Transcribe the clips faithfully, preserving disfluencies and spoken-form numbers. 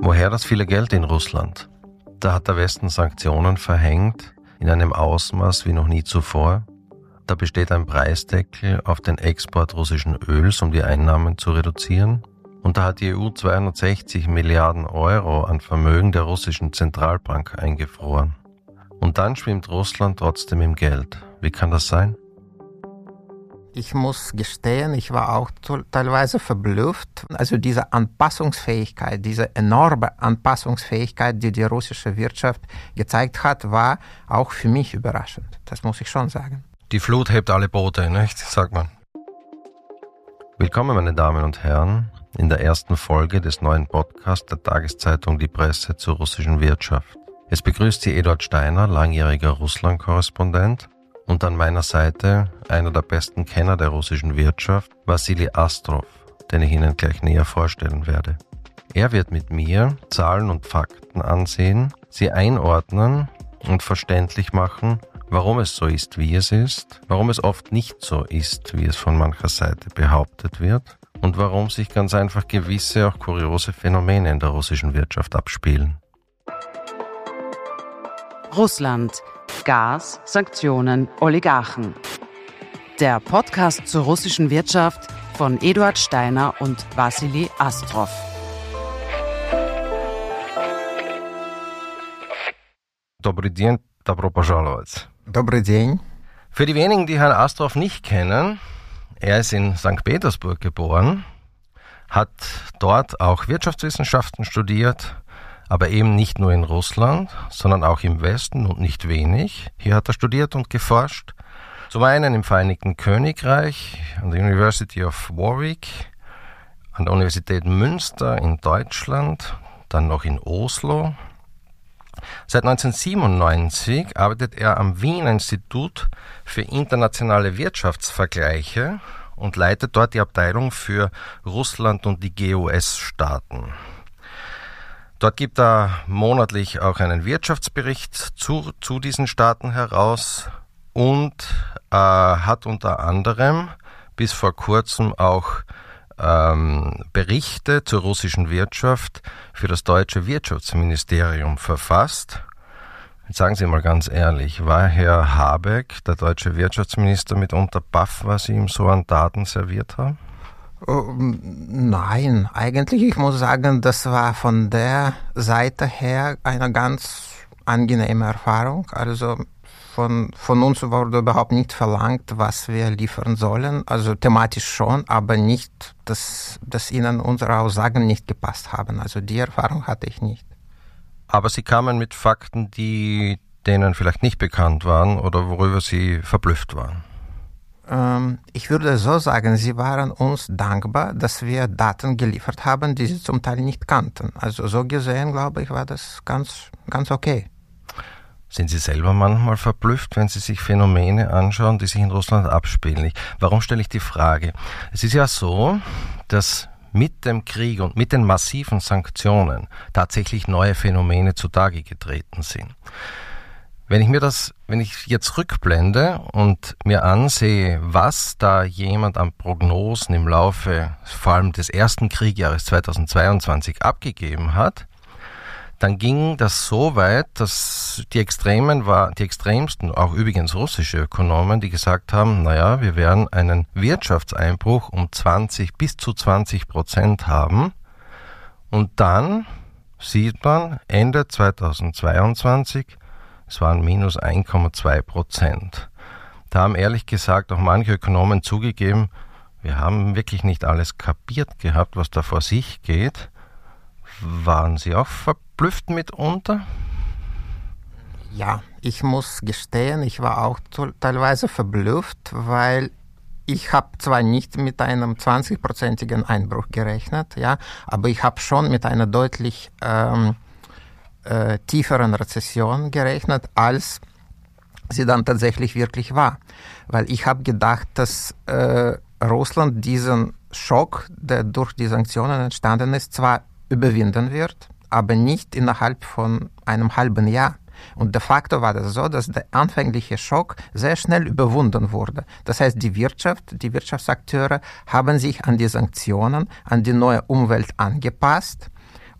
Woher das viele Geld in Russland? Da hat der Westen Sanktionen verhängt, in einem Ausmaß wie noch nie zuvor. Da besteht ein Preisdeckel auf den Export russischen Öls, um die Einnahmen zu reduzieren. Und da hat die E U zweihundertsechzig Milliarden Euro an Vermögen der russischen Zentralbank eingefroren. Und dann schwimmt Russland trotzdem im Geld. Wie kann das sein? Ich muss gestehen, ich war auch teilweise verblüfft. Also diese Anpassungsfähigkeit, diese enorme Anpassungsfähigkeit, die die russische Wirtschaft gezeigt hat, war auch für mich überraschend. Das muss ich schon sagen. Die Flut hebt alle Boote, nicht? Sagt man. Willkommen, meine Damen und Herren, in der ersten Folge des neuen Podcasts der Tageszeitung Die Presse zur russischen Wirtschaft. Es begrüßt Sie Eduard Steiner, langjähriger Russland-Korrespondent, und an meiner Seite einer der besten Kenner der russischen Wirtschaft, Wassili Astrov, den ich Ihnen gleich näher vorstellen werde. Er wird mit mir Zahlen und Fakten ansehen, sie einordnen und verständlich machen, warum es so ist, wie es ist, warum es oft nicht so ist, wie es von mancher Seite behauptet wird und warum sich ganz einfach gewisse, auch kuriose Phänomene in der russischen Wirtschaft abspielen. Russland. Gas, Sanktionen, Oligarchen. Der Podcast zur russischen Wirtschaft von Eduard Steiner und Wassili Astrov. Добрый день, добро пожаловать. Добрый день. Für die wenigen, die Herrn Astrov nicht kennen, er ist in Sankt Petersburg geboren, hat dort auch Wirtschaftswissenschaften studiert, aber eben nicht nur in Russland, sondern auch im Westen und nicht wenig. Hier hat er studiert und geforscht. Zum einen im Vereinigten Königreich, an der University of Warwick, an der Universität Münster in Deutschland, dann noch in Oslo. Seit neunzehnhundertsiebenundneunzig arbeitet er am Wiener Institut für internationale Wirtschaftsvergleiche und leitet dort die Abteilung für Russland und die G U S-Staaten. Dort gibt er monatlich auch einen Wirtschaftsbericht zu, zu diesen Staaten heraus und äh, hat unter anderem bis vor kurzem auch ähm, Berichte zur russischen Wirtschaft für das deutsche Wirtschaftsministerium verfasst. Jetzt sagen Sie mal ganz ehrlich, war Herr Habeck, der deutsche Wirtschaftsminister, mitunter baff, was Sie ihm so an Daten serviert haben? Nein, eigentlich, ich muss sagen, das war von der Seite her eine ganz angenehme Erfahrung. Also von, von uns wurde überhaupt nicht verlangt, was wir liefern sollen. Also thematisch schon, aber nicht, dass, dass ihnen unsere Aussagen nicht gepasst haben. Also die Erfahrung hatte ich nicht. Aber Sie kamen mit Fakten, die denen vielleicht nicht bekannt waren oder worüber Sie verblüfft waren. Ich würde so sagen, sie waren uns dankbar, dass wir Daten geliefert haben, die sie zum Teil nicht kannten. Also so gesehen, glaube ich, war das ganz, ganz okay. Sind Sie selber manchmal verblüfft, wenn Sie sich Phänomene anschauen, die sich in Russland abspielen? Warum stelle ich die Frage? Es ist ja so, dass mit dem Krieg und mit den massiven Sanktionen tatsächlich neue Phänomene zutage getreten sind. Wenn ich mir das, wenn ich jetzt rückblende und mir ansehe, was da jemand an Prognosen im Laufe vor allem des ersten Kriegjahres zweitausendzweiundzwanzig abgegeben hat, dann ging das so weit, dass die Extremen war, die extremsten, auch übrigens russische Ökonomen, die gesagt haben, naja, wir werden einen Wirtschaftseinbruch um zwanzig bis zu zwanzig Prozent haben. Und dann sieht man Ende zweitausendzweiundzwanzig, es waren minus eins Komma zwei Prozent. Da haben ehrlich gesagt auch manche Ökonomen zugegeben, wir haben wirklich nicht alles kapiert gehabt, was da vor sich geht. Waren Sie auch verblüfft mitunter? Ja, ich muss gestehen, ich war auch teilweise verblüfft, weil ich habe zwar nicht mit einem zwanzigprozentigen Einbruch gerechnet, ja, aber ich habe schon mit einer deutlich ähm, Äh, tieferen Rezession gerechnet, als sie dann tatsächlich wirklich war. Weil ich habe gedacht, dass äh, Russland diesen Schock, der durch die Sanktionen entstanden ist, zwar überwinden wird, aber nicht innerhalb von einem halben Jahr. Und de facto war das so, dass der anfängliche Schock sehr schnell überwunden wurde. Das heißt, die Wirtschaft, die Wirtschaftsakteure haben sich an die Sanktionen, an die neue Umwelt angepasst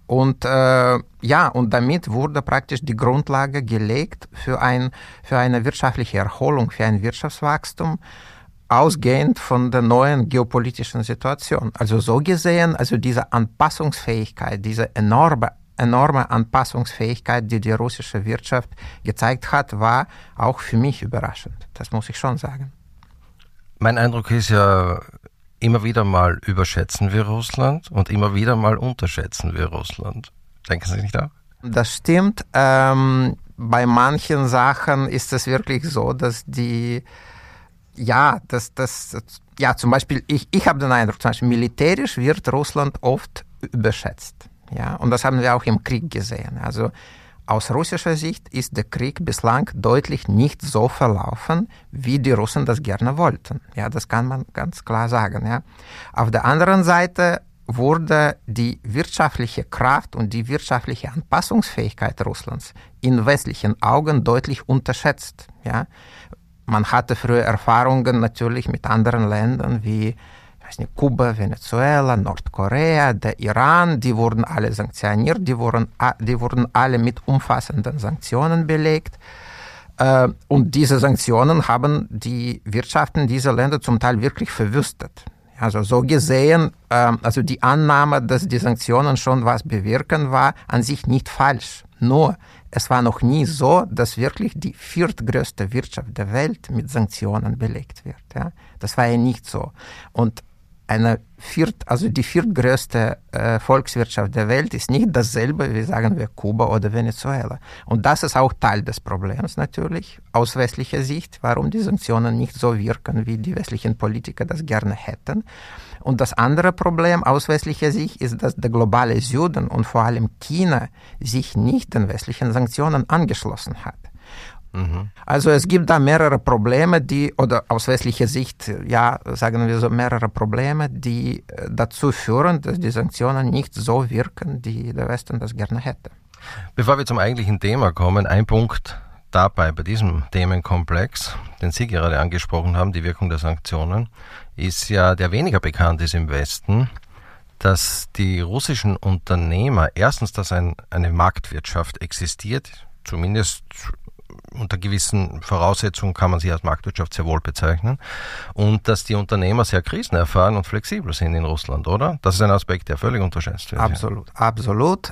Und äh, ja, und damit wurde praktisch die Grundlage gelegt für, ein, für eine wirtschaftliche Erholung, für ein Wirtschaftswachstum, ausgehend von der neuen geopolitischen Situation. Also so gesehen, also diese Anpassungsfähigkeit, diese enorme, enorme Anpassungsfähigkeit, die die russische Wirtschaft gezeigt hat, war auch für mich überraschend. Das muss ich schon sagen. Mein Eindruck ist ja, immer wieder mal überschätzen wir Russland und immer wieder mal unterschätzen wir Russland. Denken Sie nicht auch? Das stimmt. Ähm, bei manchen Sachen ist es wirklich so, dass die, ja, dass das, ja, zum Beispiel, ich, ich habe den Eindruck, zum Beispiel militärisch wird Russland oft überschätzt. Ja, und das haben wir auch im Krieg gesehen. Also aus russischer Sicht ist der Krieg bislang deutlich nicht so verlaufen, wie die Russen das gerne wollten. Ja, das kann man ganz klar sagen. Ja. Auf der anderen Seite wurde die wirtschaftliche Kraft und die wirtschaftliche Anpassungsfähigkeit Russlands in westlichen Augen deutlich unterschätzt. Ja. Man hatte früher Erfahrungen natürlich mit anderen Ländern wie weiß nicht, Kuba, Venezuela, Nordkorea, der Iran, die wurden alle sanktioniert, die wurden, die wurden alle mit umfassenden Sanktionen belegt. Und diese Sanktionen haben die Wirtschaften dieser Länder zum Teil wirklich verwüstet. Also so gesehen, also die Annahme, dass die Sanktionen schon was bewirken, war an sich nicht falsch. Nur, es war noch nie so, dass wirklich die viertgrößte Wirtschaft der Welt mit Sanktionen belegt wird. Ja? Das war ja nicht so. Und eine viert, also die viertgrößte äh, Volkswirtschaft der Welt ist nicht dasselbe, wie sagen wir Kuba oder Venezuela. Und das ist auch Teil des Problems natürlich, aus westlicher Sicht, warum die Sanktionen nicht so wirken, wie die westlichen Politiker das gerne hätten. Und das andere Problem aus westlicher Sicht ist, dass der globale Süden und vor allem China sich nicht den westlichen Sanktionen angeschlossen hat. Also es gibt da mehrere Probleme, die, oder aus westlicher Sicht, ja, sagen wir so, mehrere Probleme, die dazu führen, dass die Sanktionen nicht so wirken, wie der Westen das gerne hätte. Bevor wir zum eigentlichen Thema kommen, ein Punkt dabei, bei diesem Themenkomplex, den Sie gerade angesprochen haben, die Wirkung der Sanktionen, ist ja, der weniger bekannt ist im Westen, dass die russischen Unternehmer, erstens, dass ein, eine Marktwirtschaft existiert, zumindest unter gewissen Voraussetzungen kann man sie als Marktwirtschaft sehr wohl bezeichnen, und dass die Unternehmer sehr krisenerfahren und flexibel sind in Russland, oder? Das ist ein Aspekt, der völlig unterschätzt wird. Absolut, ja. absolut.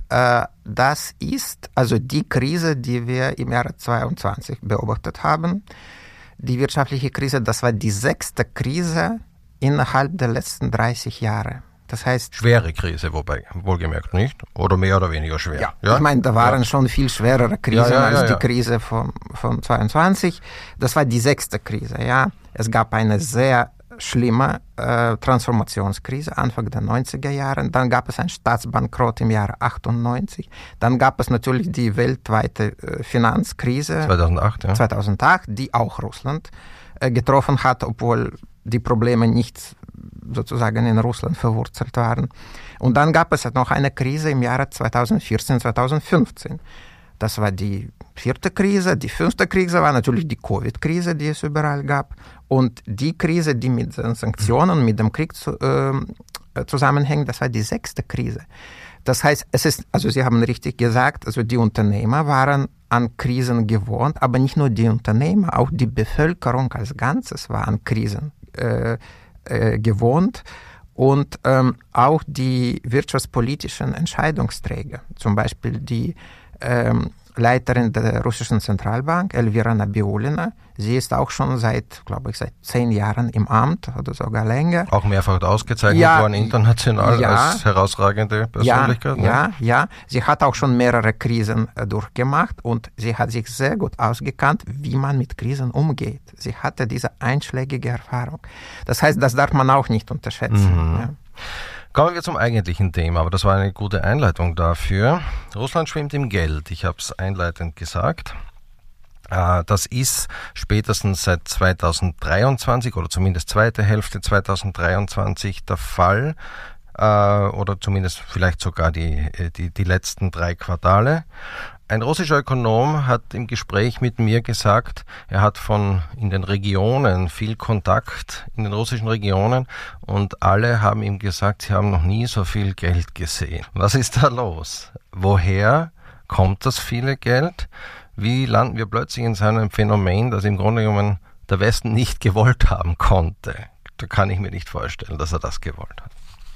Das ist also die Krise, die wir im Jahre zweiundzwanzig beobachtet haben. Die wirtschaftliche Krise, das war die sechste Krise innerhalb der letzten dreißig Jahre. Das heißt, schwere Krise, wobei, wohlgemerkt nicht, oder mehr oder weniger schwer. Ja, ja? Ich meine, da waren ja. schon viel schwerere Krisen ja, ja, als ja, ja. die Krise von, von zweiundzwanzig. Das war die sechste Krise, ja. Es gab eine sehr schlimme äh, Transformationskrise Anfang der neunziger Jahre. Dann gab es einen Staatsbankrott im Jahre achtundneunzig. Dann gab es natürlich die weltweite äh, Finanzkrise zweitausendacht, ja. zweitausendacht, die auch Russland äh, getroffen hat, obwohl die Probleme nicht sozusagen in Russland verwurzelt waren. Und dann gab es noch eine Krise im Jahre zweitausendvierzehn, zweitausendfünfzehn. Das war die vierte Krise. Die fünfte Krise war natürlich die Covid-Krise, die es überall gab. Und die Krise, die mit den Sanktionen, mit dem Krieg zu, äh, zusammenhängt, das war die sechste Krise. Das heißt, es ist, also Sie haben richtig gesagt, also die Unternehmer waren an Krisen gewohnt, aber nicht nur die Unternehmer, auch die Bevölkerung als Ganzes war an Krisen äh, äh, gewohnt. Und ähm, auch die wirtschaftspolitischen Entscheidungsträger, zum Beispiel die ähm, Leiterin der russischen Zentralbank, Elvira Nabiulina, sie ist auch schon seit, glaube ich, seit zehn Jahren im Amt oder sogar länger. Auch mehrfach ausgezeichnet ja, worden international ja, als herausragende Persönlichkeit. Ja, ne? ja, ja. Sie hat auch schon mehrere Krisen äh, durchgemacht und sie hat sich sehr gut ausgekannt, wie man mit Krisen umgeht. Sie hatte diese einschlägige Erfahrung. Das heißt, das darf man auch nicht unterschätzen. Mhm. Ja. Kommen wir zum eigentlichen Thema, aber das war eine gute Einleitung dafür. Russland schwimmt im Geld, ich habe es einleitend gesagt. Das ist spätestens seit zweitausenddreiundzwanzig oder zumindest zweite Hälfte zweitausenddreiundzwanzig der Fall, oder zumindest vielleicht sogar die, die, die letzten drei Quartale. ein russischer Ökonom hat im Gespräch mit mir gesagt, er hat von in den Regionen viel Kontakt in den russischen Regionen und alle haben ihm gesagt, sie haben noch nie so viel Geld gesehen. Was ist da los? Woher kommt das viele Geld? Wie landen wir plötzlich in so einem Phänomen, das im Grunde genommen der Westen nicht gewollt haben konnte? Da kann ich mir nicht vorstellen, dass er das gewollt hat.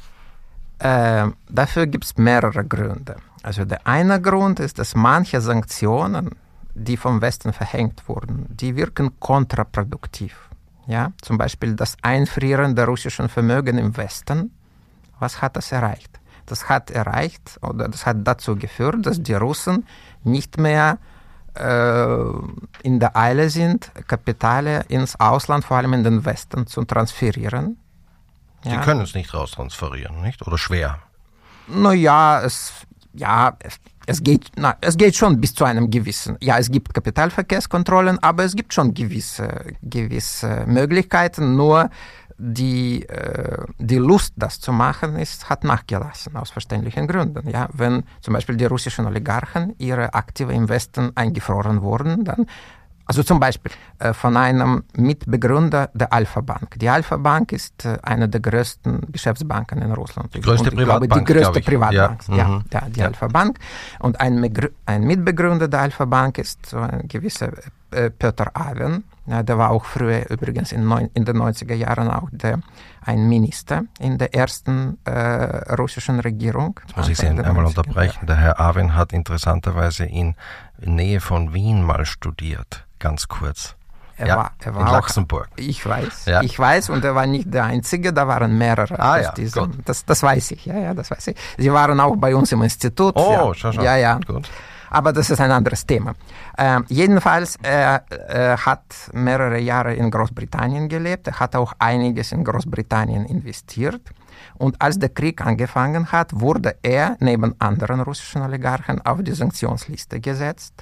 Äh, dafür gibt es mehrere Gründe. Also der eine Grund ist, dass manche Sanktionen, die vom Westen verhängt wurden, die wirken kontraproduktiv. Ja? Zum Beispiel das Einfrieren der russischen Vermögen im Westen. Was hat das erreicht? Das hat erreicht oder das hat dazu geführt, dass die Russen nicht mehr äh, in der Eile sind, Kapitale ins Ausland, vor allem in den Westen, zu transferieren. Sie ja. können es nicht raustransferieren, nicht? Oder schwer? Naja, es, ja, es, es, geht, na, es geht schon bis zu einem gewissen. Ja, es gibt Kapitalverkehrskontrollen, aber es gibt schon gewisse, gewisse Möglichkeiten. Nur die, äh, die Lust, das zu machen, ist, hat nachgelassen, aus verständlichen Gründen. Ja, wenn zum Beispiel die russischen Oligarchen, ihre Aktive im Westen eingefroren wurden, dann also zum Beispiel äh, von einem Mitbegründer der Alpha Bank. Die Alpha Bank ist äh, eine der größten Geschäftsbanken in Russland. Die größte und, Privatbank, glaube, die größte Privatbank, ja, ja, mhm. ja, die ja. Alpha Bank. Und ein, ein Mitbegründer der Alpha Bank ist so ein gewisser äh, Petr Aven. Ja, der war auch früher übrigens in, neun, in den neunziger Jahren auch der, ein Minister in der ersten äh, russischen Regierung. Jetzt muss ich Sie einmal unterbrechen. Der Herr Aven hat interessanterweise in Nähe von Wien mal studiert. Ganz kurz. Er ja, war, er war in auch, Luxemburg. Ich weiß, ja. ich weiß, und er war nicht der Einzige, da waren mehrere. Ah, ja, diesem, das, das weiß ich, ja, ja, das weiß ich. Sie waren auch bei uns im Institut. Oh, ja. schon, schon. Ja, ja. Gut. Aber das ist ein anderes Thema. Äh, jedenfalls, er äh, hat mehrere Jahre in Großbritannien gelebt. Er hat auch einiges in Großbritannien investiert. Und als der Krieg angefangen hat, wurde er neben anderen russischen Oligarchen auf die Sanktionsliste gesetzt.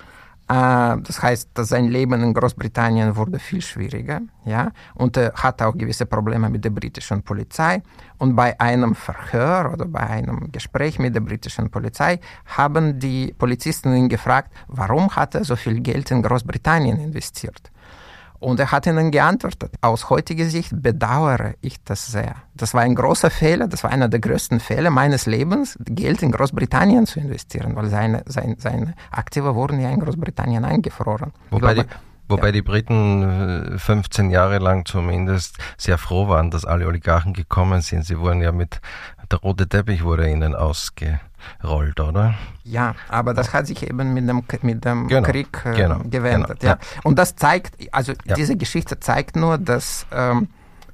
Das heißt, dass sein Leben in Großbritannien wurde viel schwieriger, ja, und er hatte auch gewisse Probleme mit der britischen Polizei. Und bei einem Verhör oder bei einem Gespräch mit der britischen Polizei haben die Polizisten ihn gefragt, warum hat er so viel Geld in Großbritannien investiert? Und er hat ihnen geantwortet, aus heutiger Sicht bedauere ich das sehr. Das war ein großer Fehler, das war einer der größten Fehler meines Lebens, Geld in Großbritannien zu investieren, weil seine, seine, seine Aktive wurden ja in Großbritannien eingefroren. Wobei, glaube, die, wobei ja. die Briten fünfzehn Jahre lang zumindest sehr froh waren, dass alle Oligarchen gekommen sind. Sie wurden ja mit, der rote Teppich wurde ihnen ausgerollt, oder? Ja, aber das hat sich eben mit dem, mit dem genau, Krieg äh, genau, gewendet. Genau, ja. ja. Und das zeigt, also ja. diese Geschichte zeigt nur, dass ähm,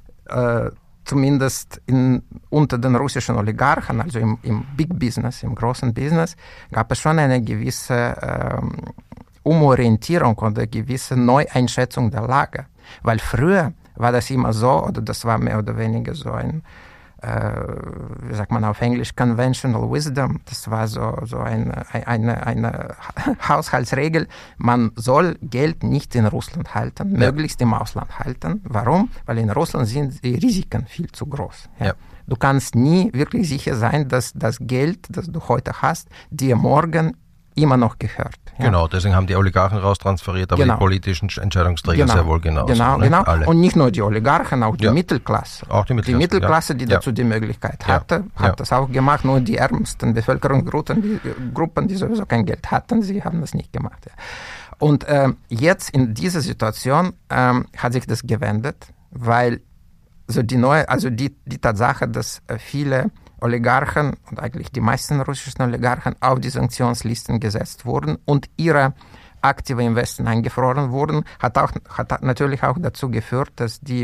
äh, zumindest in, unter den russischen Oligarchen, also im, im Big Business, im großen Business, gab es schon eine gewisse ähm, Umorientierung oder gewisse Neueinschätzung der Lage. Weil früher war das immer so, oder das war mehr oder weniger so ein, äh, wie sagt man auf Englisch, Conventional Wisdom. Das war so, so eine, eine, eine Haushaltsregel. Man soll Geld nicht in Russland halten, ja. möglichst im Ausland halten. Warum? Weil in Russland sind die Risiken viel zu groß. Ja. Ja. Du kannst nie wirklich sicher sein, dass das Geld, das du heute hast, dir morgen immer noch gehört. Ja. Genau, deswegen haben die Oligarchen raustransferiert, aber genau. die politischen Entscheidungsträger genau. sehr wohl genauso. Genau, ne? genau. Alle. Und nicht nur die Oligarchen, auch die ja. Mittelklasse. Auch die Mittelklasse, die, Mittelklasse, die ja. dazu die Möglichkeit ja. hatte, hat ja. das auch gemacht. Nur die ärmsten Bevölkerungsgruppen, die, Gruppen, die sowieso kein Geld hatten, sie haben das nicht gemacht. Ja. Und ähm, jetzt in dieser Situation ähm, hat sich das gewendet, weil so die neue, also die, die Tatsache, dass äh, viele Oligarchen und eigentlich die meisten russischen Oligarchen auf die Sanktionslisten gesetzt wurden und ihre Aktive im Westen eingefroren wurden, hat, auch, hat natürlich auch dazu geführt, dass die,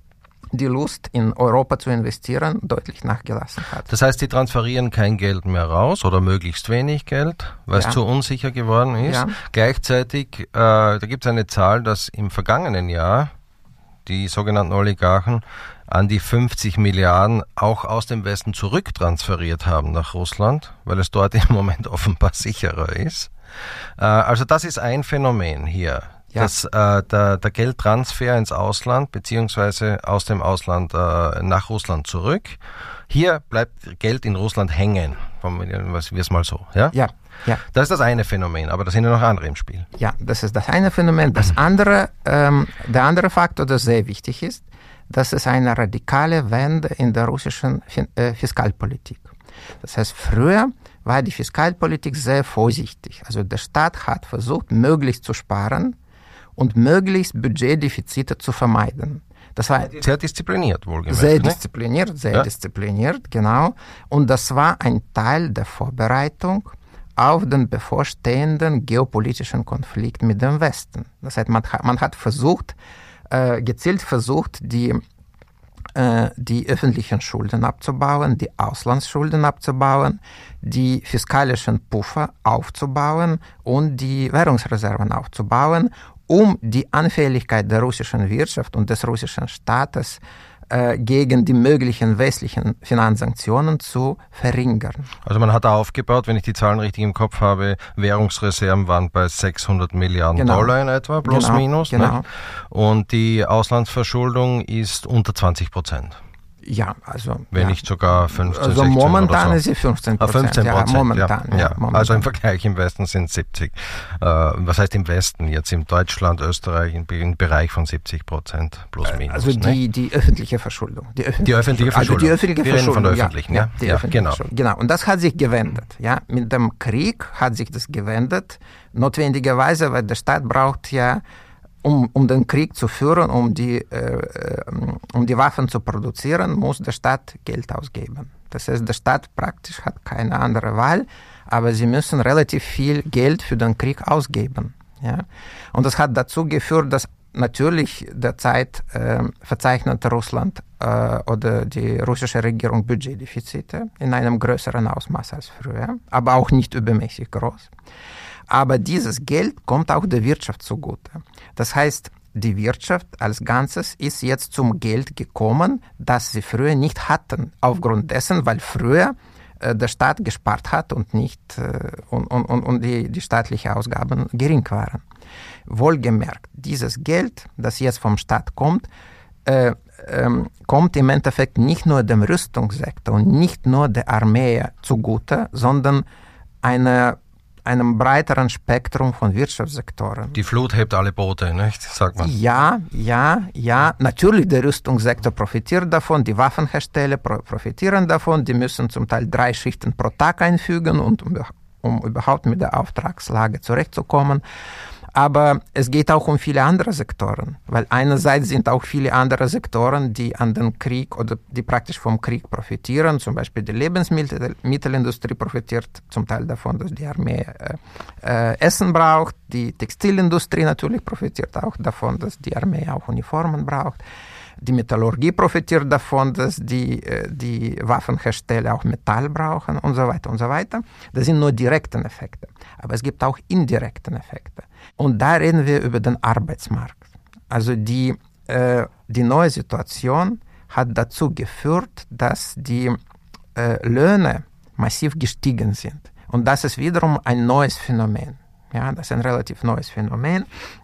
die Lust in Europa zu investieren deutlich nachgelassen hat. Das heißt, die transferieren kein Geld mehr raus oder möglichst wenig Geld, weil ja. es zu unsicher geworden ist. Ja. Gleichzeitig, äh, da gibt es eine Zahl, dass im vergangenen Jahr die sogenannten Oligarchen an die fünfzig Milliarden auch aus dem Westen zurücktransferiert haben nach Russland, weil es dort im Moment offenbar sicherer ist. Äh, also das ist ein Phänomen hier, ja. dass äh, der, der Geldtransfer ins Ausland beziehungsweise aus dem Ausland äh, nach Russland zurück. Hier bleibt Geld in Russland hängen. Formulieren wir es mal so. Ja? Ja, ja. Das ist das eine Phänomen, aber da sind ja noch andere im Spiel. Ja, das ist das eine Phänomen. Das andere, ähm, der andere Faktor, der sehr wichtig ist, das ist eine radikale Wende in der russischen äh, Fiskalpolitik. Das heißt, früher war die Fiskalpolitik sehr vorsichtig. Also der Staat hat versucht, möglichst zu sparen und möglichst Budgetdefizite zu vermeiden. Das war sehr diszipliniert, wohlgemerkt. Sehr ne? diszipliniert, sehr ja. diszipliniert, genau. Und das war ein Teil der Vorbereitung auf den bevorstehenden geopolitischen Konflikt mit dem Westen. Das heißt, man, man hat versucht, äh, gezielt versucht, die die öffentlichen Schulden abzubauen, die Auslandsschulden abzubauen, die fiskalischen Puffer aufzubauen und die Währungsreserven aufzubauen, um die Anfälligkeit der russischen Wirtschaft und des russischen Staates äh, gegen die möglichen westlichen Finanzsanktionen zu verringern. Also man hat da aufgebaut, wenn ich die Zahlen richtig im Kopf habe, Währungsreserven waren bei sechshundert Milliarden genau. Dollar in etwa, plus genau. minus. Genau. Ne? Und die Auslandsverschuldung ist unter zwanzig Prozent. Ja, also. Wenn ja. nicht sogar fünfzehn, also sechzehn momentan oder so. ist sie fünfzehn Prozent. Ah, fünfzehn Prozent, ja, momentan, ja. ja, ja. momentan. Also im Vergleich im Westen sind siebzig. Äh, was heißt im Westen? Jetzt in Deutschland, Österreich, im Bereich von siebzig Prozent plus minus. Also die, die öffentliche Verschuldung. Die öffentliche, die öffentliche Verschuldung. Also die öffentliche Wir reden Verschuldung. von der öffentlichen, ja. ja, die ja, öffentliche genau. Verschuldung. Genau. Und das hat sich gewendet. Ja. Mit dem Krieg hat sich das gewendet. Notwendigerweise, weil der Staat braucht ja, Um, um den Krieg zu führen, um die, äh, um die Waffen zu produzieren, muss der Staat Geld ausgeben. Das heißt, der Staat praktisch hat keine andere Wahl, aber sie müssen relativ viel Geld für den Krieg ausgeben. Ja? Und das hat dazu geführt, dass natürlich derzeit äh, verzeichnet Russland äh, oder die russische Regierung Budgetdefizite in einem größeren Ausmaß als früher, aber auch nicht übermäßig groß. Aber dieses Geld kommt auch der Wirtschaft zugute. Das heißt, die Wirtschaft als Ganzes ist jetzt zum Geld gekommen, das sie früher nicht hatten, aufgrund dessen, weil früher äh, der Staat gespart hat und nicht äh, und, und, und die, die staatlichen Ausgaben gering waren. Wohlgemerkt, dieses Geld, das jetzt vom Staat kommt, äh, ähm, kommt im Endeffekt nicht nur dem Rüstungssektor und nicht nur der Armee zugute, sondern eine einem breiteren Spektrum von Wirtschaftssektoren. Die Flut hebt alle Boote, nicht? Sagt man. Ja, ja, ja. Natürlich, der Rüstungssektor profitiert davon, die Waffenhersteller profitieren davon, die müssen zum Teil drei Schichten pro Tag einfügen, und um, um überhaupt mit der Auftragslage zurechtzukommen. Aber es geht auch um viele andere Sektoren, weil einerseits sind auch viele andere Sektoren, die an den Krieg oder die praktisch vom Krieg profitieren. Zum Beispiel die Lebensmittelindustrie profitiert zum Teil davon, dass die Armee äh, äh, Essen braucht. Die Textilindustrie natürlich profitiert auch davon, dass die Armee auch Uniformen braucht. Die Metallurgie profitiert davon, dass die, die Waffenhersteller auch Metall brauchen und so weiter und so weiter. Das sind nur direkte Effekte. Aber es gibt auch indirekte Effekte. Und da reden wir über den Arbeitsmarkt. Also die, äh, die neue Situation hat dazu geführt, dass die äh, Löhne massiv gestiegen sind. Und das ist wiederum ein neues Phänomen. Ja, das ist ein relativ neues Phänomen,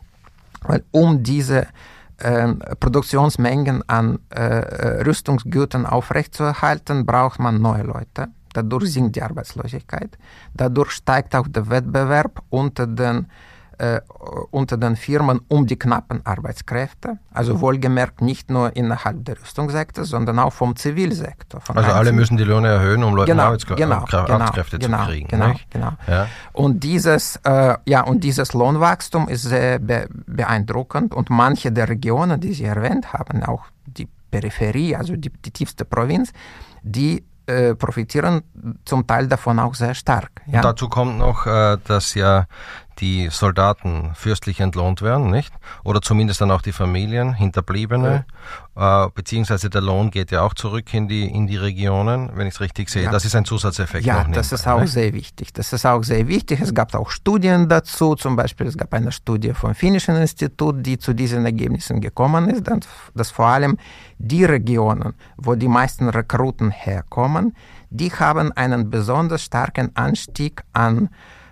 weil um diese Äh, Produktionsmengen an äh, Rüstungsgütern aufrechtzuerhalten, braucht man neue Leute. Dadurch sinkt die Arbeitslosigkeit. Dadurch steigt auch der Wettbewerb unter den, äh, unter den Firmen um die knappen Arbeitskräfte. Also wohlgemerkt nicht nur innerhalb der Rüstungssektor, sondern auch vom Zivilsektor. Also alle müssen die Löhne erhöhen, um Leute genau, Arbeitskr- genau, Arbeitskräfte genau, zu kriegen. Genau, nicht? genau. Ja. Und dieses, äh, ja, und dieses Lohnwachstum ist sehr be- beeindruckend. Und manche der Regionen, die Sie erwähnt haben, auch die Peripherie, also die, die tiefste Provinz, die äh, profitieren zum Teil davon auch sehr stark. Ja. Und dazu kommt noch, äh, dass ja die Soldaten fürstlich entlohnt werden, nicht? Oder zumindest dann auch die Familien, Hinterbliebene, ja. äh, beziehungsweise der Lohn geht ja auch zurück in die, in die Regionen, wenn ich es richtig sehe. Ja. Das ist ein Zusatzeffekt. Ja, noch das ist auch ne? sehr wichtig. Das ist auch sehr wichtig. Es gab auch Studien dazu, zum Beispiel es gab eine Studie vom Finnischen Institut, die zu diesen Ergebnissen gekommen ist, dass vor allem die Regionen, wo die meisten Rekruten herkommen, die haben einen besonders starken Anstieg an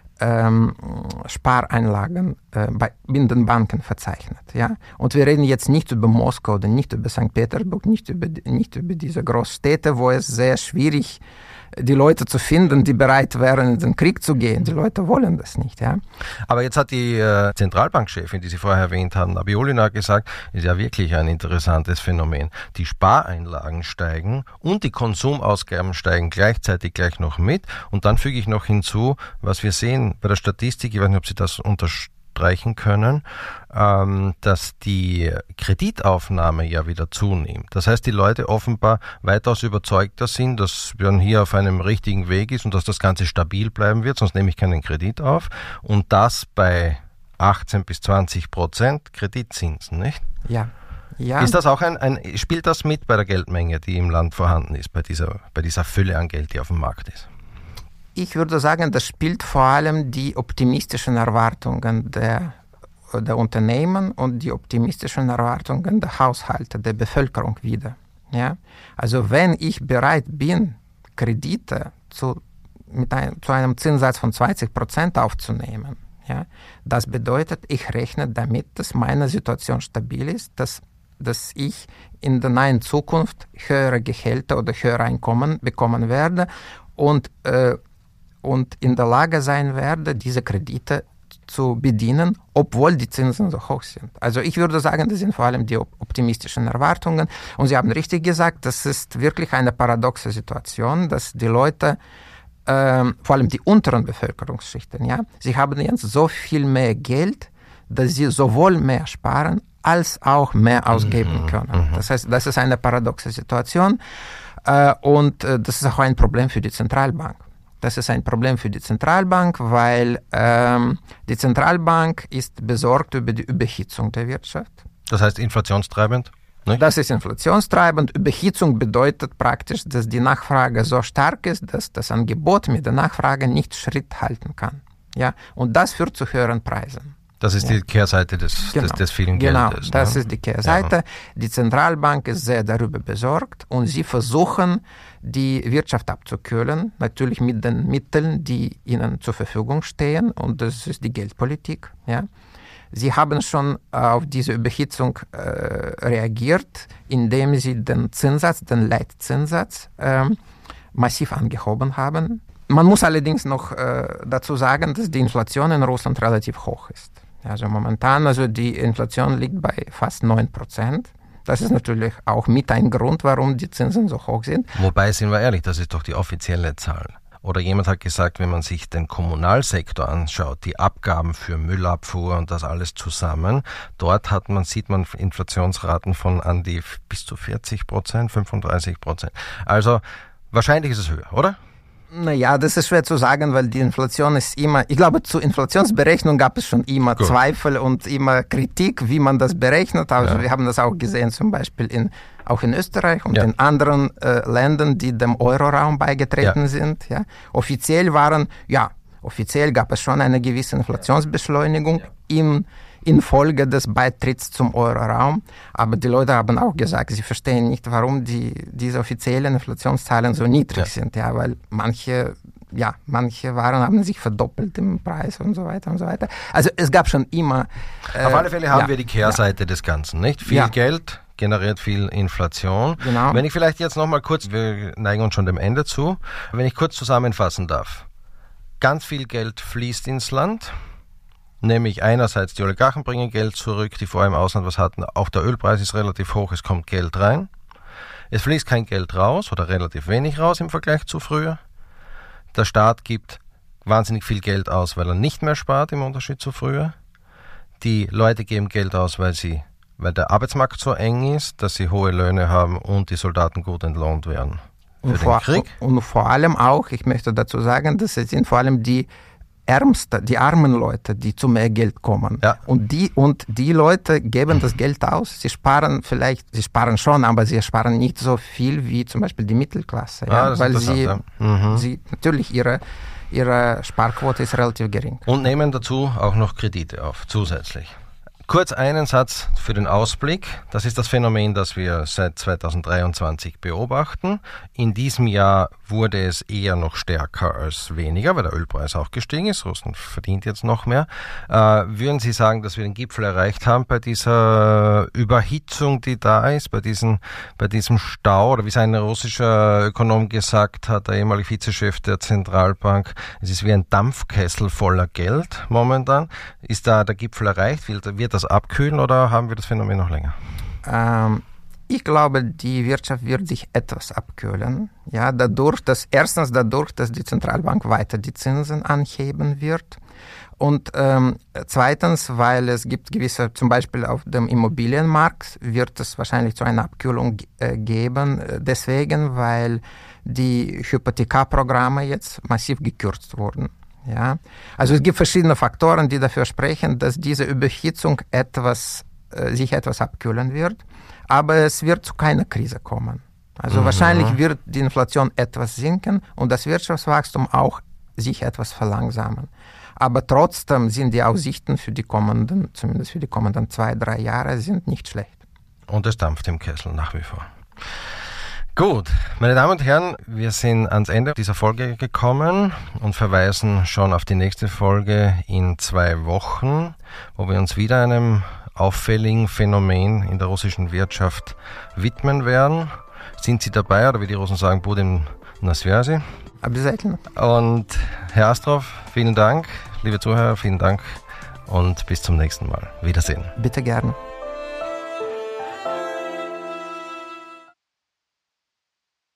Ähm, Spareinlagen äh, bei, in den Banken verzeichnet. Ja? Und wir reden jetzt nicht über Moskau oder nicht über Sankt Petersburg, nicht über, nicht über diese Großstädte, wo es sehr schwierig die Leute zu finden, die bereit wären, in den Krieg zu gehen. Die Leute wollen das nicht. Ja. Aber jetzt hat die äh, Zentralbankchefin, die Sie vorher erwähnt haben, Abiolina, gesagt, ist ja wirklich ein interessantes Phänomen. Die Spareinlagen steigen und die Konsumausgaben steigen gleichzeitig gleich noch mit. Und dann füge ich noch hinzu, was wir sehen bei der Statistik, ich weiß nicht, ob Sie das unterstreichen können, ähm, dass die Kreditaufnahme ja wieder zunimmt. Das heißt, die Leute offenbar weitaus überzeugter sind, dass man hier auf einem richtigen Weg ist und dass das Ganze stabil bleiben wird, sonst nehme ich keinen Kredit auf. Und das bei achtzehn bis zwanzig Prozent Kreditzinsen, nicht? Ja. Ja. Ist das auch ein, ein, spielt das mit bei der Geldmenge, die im Land vorhanden ist, bei dieser, bei dieser Fülle an Geld, die auf dem Markt ist? Ich würde sagen, das spielt vor allem die optimistischen Erwartungen der, der Unternehmen und die optimistischen Erwartungen der Haushalte, der Bevölkerung wider. Ja? Also wenn ich bereit bin, Kredite zu, mit ein, zu einem Zinssatz von zwanzig Prozent aufzunehmen, ja, das bedeutet, ich rechne damit, dass meine Situation stabil ist, dass, dass ich in der nahen Zukunft höhere Gehälter oder höhere Einkommen bekommen werde und, äh, und in der Lage sein werde, diese Kredite zu bedienen, obwohl die Zinsen so hoch sind. Also ich würde sagen, das sind vor allem die optimistischen Erwartungen. Und Sie haben richtig gesagt, das ist wirklich eine paradoxe Situation, dass die Leute, ähm, vor allem die unteren Bevölkerungsschichten, ja, sie haben jetzt so viel mehr Geld, dass sie sowohl mehr sparen, als auch mehr ausgeben können. Das heißt, das ist eine paradoxe Situation äh, und äh, das ist auch ein Problem für die Zentralbank. Das ist ein Problem für die Zentralbank, weil ähm, die Zentralbank ist besorgt über die Überhitzung der Wirtschaft. Das heißt inflationstreibend? Nicht? Das ist inflationstreibend. Überhitzung bedeutet praktisch, dass die Nachfrage so stark ist, dass das Angebot mit der Nachfrage nicht Schritt halten kann. Ja? Und das führt zu höheren Preisen. Das ist ja die Kehrseite des, genau. des, des vielen genau, Geldes. Genau, das ne? ist die Kehrseite. Ja. Die Zentralbank ist sehr darüber besorgt und sie versuchen, die Wirtschaft abzukühlen, natürlich mit den Mitteln, die ihnen zur Verfügung stehen, und das ist die Geldpolitik. Ja. Sie haben schon auf diese Überhitzung äh, reagiert, indem sie den Zinssatz, den Leitzinssatz, äh, massiv angehoben haben. Man muss allerdings noch äh, dazu sagen, dass die Inflation in Russland relativ hoch ist. Also momentan, also die Inflation liegt bei fast neun Prozent. Das ist natürlich auch mit ein Grund, warum die Zinsen so hoch sind. Wobei, sind wir ehrlich, das ist doch die offizielle Zahl. Oder jemand hat gesagt, wenn man sich den Kommunalsektor anschaut, die Abgaben für Müllabfuhr und das alles zusammen, dort hat man, sieht man Inflationsraten von an die bis zu vierzig Prozent, fünfunddreißig Prozent. Also wahrscheinlich ist es höher, oder? Naja, das ist schwer zu sagen, weil die Inflation ist immer, ich glaube, zur Inflationsberechnung gab es schon immer Gut. Zweifel und immer Kritik, wie man das berechnet. Also ja. wir haben das auch gesehen, zum Beispiel in, auch in Österreich und ja. in anderen äh, Ländern, die dem Euroraum beigetreten ja. sind. Ja. Offiziell waren, ja, offiziell gab es schon eine gewisse Inflationsbeschleunigung ja. im infolge des Beitritts zum Euroraum. Aber die Leute haben auch gesagt, sie verstehen nicht, warum die, diese offiziellen Inflationszahlen so niedrig ja. sind. Ja, weil manche, ja, manche Waren haben sich verdoppelt im Preis und so weiter und so weiter. Also es gab schon immer... Äh, Auf alle Fälle haben ja, wir die Kehrseite ja. des Ganzen, nicht? Viel ja. Geld generiert viel Inflation. Genau. Wenn ich vielleicht jetzt nochmal kurz, wir neigen uns schon dem Ende zu, wenn ich kurz zusammenfassen darf. Ganz viel Geld fließt ins Land. Nämlich einerseits die Oligarchen bringen Geld zurück, die vorher im Ausland was hatten. Auch der Ölpreis ist relativ hoch, es kommt Geld rein. Es fließt kein Geld raus oder relativ wenig raus im Vergleich zu früher. Der Staat gibt wahnsinnig viel Geld aus, weil er nicht mehr spart im Unterschied zu früher. Die Leute geben Geld aus, weil sie, weil der Arbeitsmarkt so eng ist, dass sie hohe Löhne haben und die Soldaten gut entlohnt werden für und den vor, Krieg. Und vor allem auch, ich möchte dazu sagen, dass es sind vor allem die Ärmste, die armen Leute, die zu mehr Geld kommen. Ja. Und die, und die Leute geben das Geld aus. Sie sparen vielleicht, sie sparen schon, aber sie sparen nicht so viel wie zum Beispiel die Mittelklasse. Ja, ja, weil sie, ja. mhm. sie, natürlich ihre, ihre Sparquote ist relativ gering. Und nehmen dazu auch noch Kredite auf, zusätzlich. Kurz einen Satz für den Ausblick. Das ist das Phänomen, das wir seit zweitausenddreiundzwanzig beobachten. In diesem Jahr wurde es eher noch stärker als weniger, weil der Ölpreis auch gestiegen ist. Russland verdient jetzt noch mehr. Äh, würden Sie sagen, dass wir den Gipfel erreicht haben bei dieser Überhitzung, die da ist, bei, diesen, bei diesem Stau? Oder wie sein russischer Ökonom gesagt hat, der ehemalige Vizechef der Zentralbank, es ist wie ein Dampfkessel voller Geld momentan. Ist da der Gipfel erreicht? Wird, wird das abkühlen oder haben wir das Phänomen noch länger? Ähm, ich glaube, die Wirtschaft wird sich etwas abkühlen. Ja, dadurch, dass erstens dadurch, dass die Zentralbank weiter die Zinsen anheben wird. Und ähm, zweitens, weil es gibt gewisse, zum Beispiel auf dem Immobilienmarkt wird es wahrscheinlich zu einer Abkühlung äh, geben. Deswegen, weil die Hypothekarprogramme jetzt massiv gekürzt wurden. Ja, also es gibt verschiedene Faktoren, die dafür sprechen, dass diese Überhitzung etwas, äh, sich etwas abkühlen wird, aber es wird zu keiner Krise kommen. Also mhm. wahrscheinlich wird die Inflation etwas sinken und das Wirtschaftswachstum auch sich etwas verlangsamen. Aber trotzdem sind die Aussichten für die kommenden, zumindest für die kommenden zwei, drei Jahre, sind nicht schlecht. Und es dampft im Kessel nach wie vor. Gut, meine Damen und Herren, wir sind ans Ende dieser Folge gekommen und verweisen schon auf die nächste Folge in zwei Wochen, wo wir uns wieder einem auffälligen Phänomen in der russischen Wirtschaft widmen werden. Sind Sie dabei, oder wie die Russen sagen, Budem na связи? Обязательно. Und Herr Astrov, vielen Dank, liebe Zuhörer, vielen Dank und bis zum nächsten Mal. Wiedersehen. Bitte gerne.